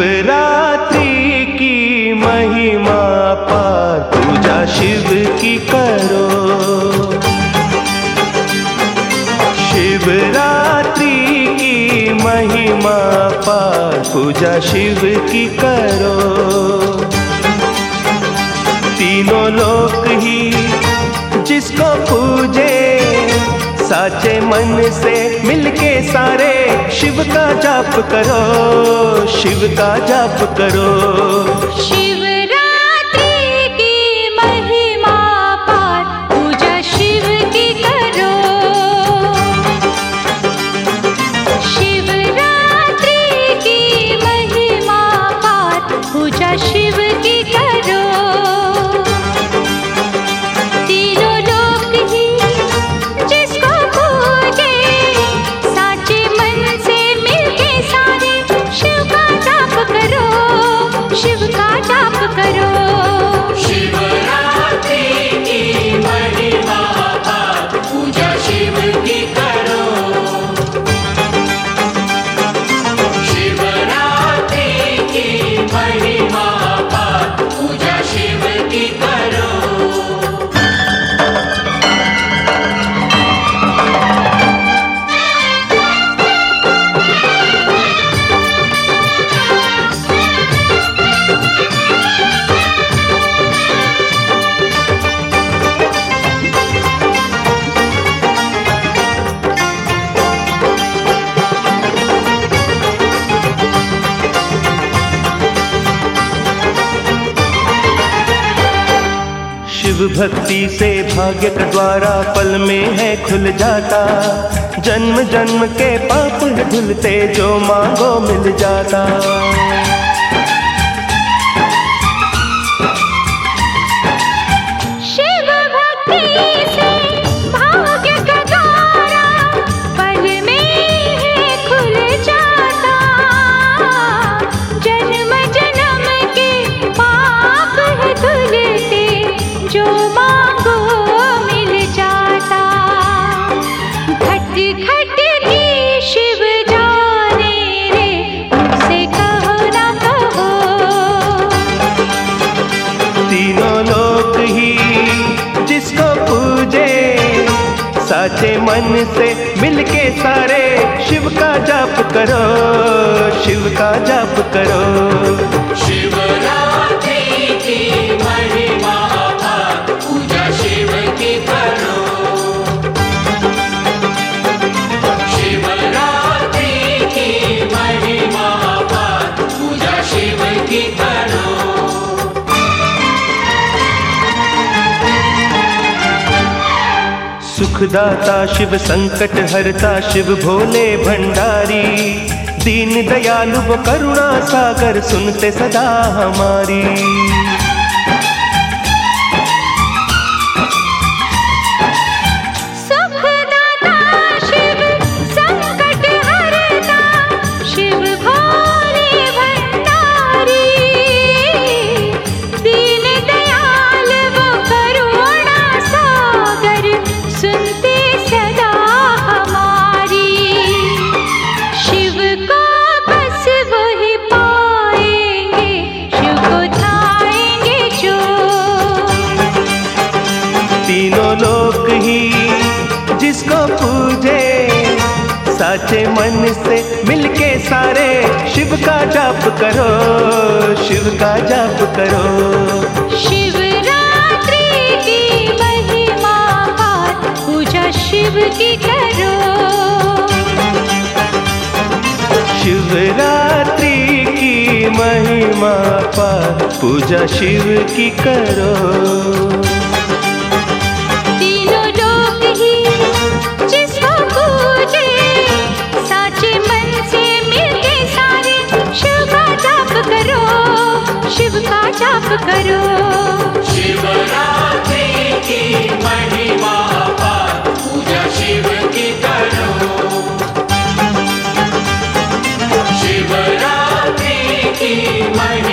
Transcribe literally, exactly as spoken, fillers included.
शिवरात्रि की महिमा पार, पूजा शिव की करो। शिवरात्रि की महिमा पार, पूजा शिव की करो। तीनों लोक ही जिसको पूजे, साचे मन से मिलके सारे शिव का जाप करो, शिव का जाप करो। शिवरात्रि की महिमा पार, पूजा शिव की करो। शिवरात्रि की महिमा पार, पूजा शिव की करो। तीनों लोक ही जिसको पूजे, साचे मन से मिलके सारे शिव का जाप करो, शिव का जाप करो। शिवरात्रि की महिमा पार, पूजा शिव की करो। शिवरात्रि की महिमा पार, पूजा शिव की करो। शिव भक्ति से भाग्य का द्वारा पल में है खुल जाता। जन्म जन्म के पाप धुलते, जो मांगो मिल जाता। शिव भक्ति से भाग्य का द्वारा पल में है खुल जाता। जन्म जन्म के पाप है धुलते, जो मांगो मिल जाता। घट घट की शिव जाने रे, मुझसे कहो ना कहो। तीनों लोक ही जिसको पूजे, साचे मन से मिलके सारे शिव का जाप करो, शिव का जाप करो। शिवरात्रि की महिमा पार, पूजा शिव की करो। शिवरात्रि की महिमा पार, पूजा शिव की करो। सुखदाता शिव संकट हरता, शिव भोले भंडारी। दीन दयालु वो करुणा सागर, सुनते सदा हमारी। सुखदाता शिव संकट हरता, शिव भोले भंडारी। दीन दयाल वो करुणा सागर, सुनते सदा हमारी। शिव को बस वही पाएंगे, शिव को ध्याएंगे जो। तीनों लोक ही जिसको पूजे, साचे मन से मिलके सारे शिव का जाप करो, शिव का जाप करो। शिवरात्रि की महिमा पार, पूजा शिव की करो। शिवरात्रि की महिमा पार, पूजा शिव की करो। तीनों लोक ही जिसको पूजे, साचे मन से मिलके सारे शिव का जाप करो, शिव का जाप करो। शिवरात्रि की महिमा पार, पूजा शिव की करो। शिवरात्रि की महिमा